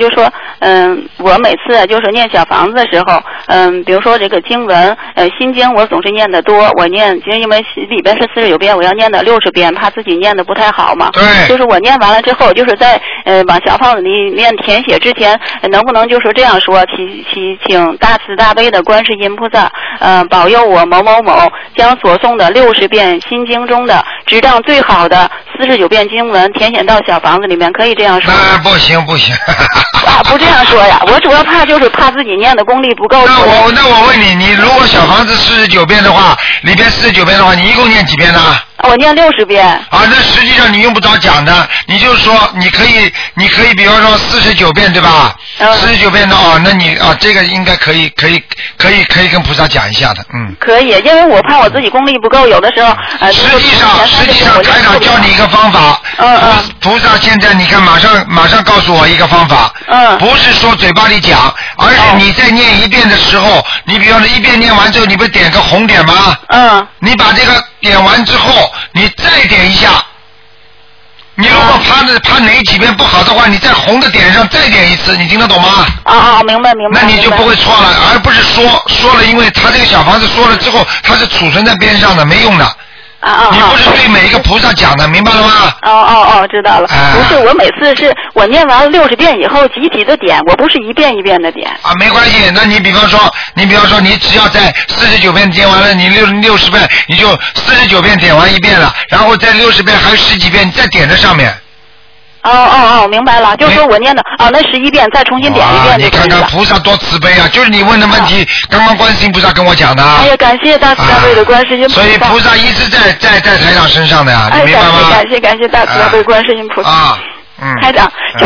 就是说，我每次就是念小房子的时候，比如说这个经文，心经我总是念得多，我念，因为里边是49遍，我要念到60遍，怕自己念得不太好嘛。 对。 就是我念完了之后，就是在往小房子里面填写之前，能不能就是这样说，请大慈大悲的观世音菩萨，保佑我某某某将所诵的60遍心经中的质量最好的49遍经文填写到小房子里面，可以这样说吗？ 不行。 不这样说呀，我主要怕自己念的功力不够。 那我问你，你如果小房子49遍的话，里边49遍的话，你一共念几遍呢？ 我念60遍。 啊，那实际上你用不着讲的，你就说你可以，比方说49遍对吧？49遍的哦，那你这个应该可以跟菩萨讲一下的， 可以，因为我怕我自己功力不够，有的时候实际上台长教你一个方法，菩萨现在你看马上告诉我一个方法，不是说嘴巴里讲，而是你在念一遍的时候，你比方说一遍念完之后，你不点个红点吗？你把这个点完之后，你再点一下。你如果怕哪几遍不好的话，你在红的点上再点一次，你听得懂吗？ 明白。 那你就不会错了，而不是说了，因为他这个小房子说了之后，它是储存在边上的，没用的。你不是对每一个菩萨讲的，明白了吗？ 知道了。不是，我每次是我念完了60遍以后集体的点，我不是一遍一遍的点。 没关系，那你比方说你只要在49遍点完了，你60遍你就49遍点完一遍了，然后在60遍还有10几遍，你再点在上面。 明白了，就是说我念的那11遍再重新点一遍。 你看看菩萨多慈悲啊！就是你问的问题，刚刚观世音菩萨跟我讲的。哎呀，感谢大慈大悲的观世音菩萨。 所以菩萨一直在台长身上的呀，你明白吗？ 感谢大慈大悲观世音菩萨。台长。